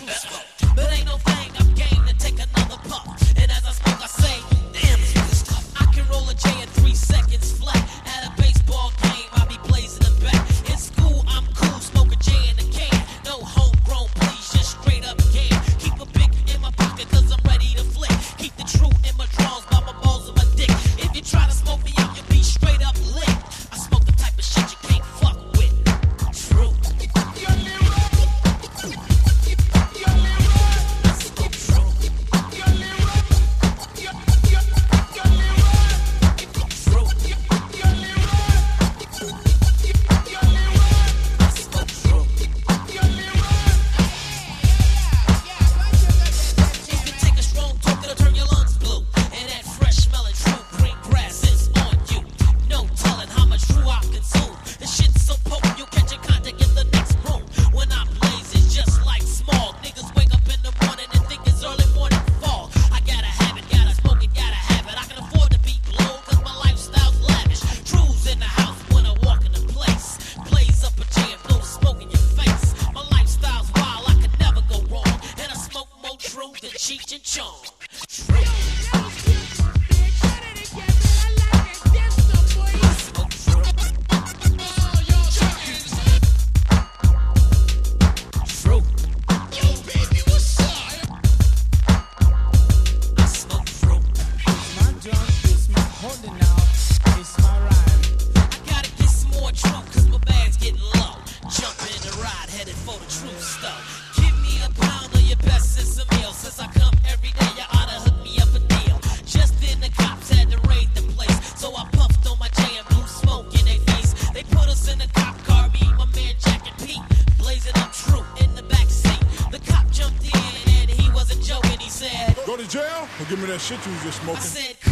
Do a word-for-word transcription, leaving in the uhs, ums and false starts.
true smoke. But ain't no thing, I'm game to take another puff. And as I smoke, I say, damn, it's good stuff. I can roll a J in three seconds flat. At a baseball game, I be blazing the back. In school, I'm cool, smoke a J in a can. No homegrown, please, just straight up can. Keep a big in my pocket, cause I'm ready to flick. Keep the truth in my drawers by my balls of my dick. If you try to smoke me out, you'll be straight up lit. I smoke the type of shit you can't fuck with. True. Cheech and Chong. True. Go to jail or give me that shit you was just smoking? I said,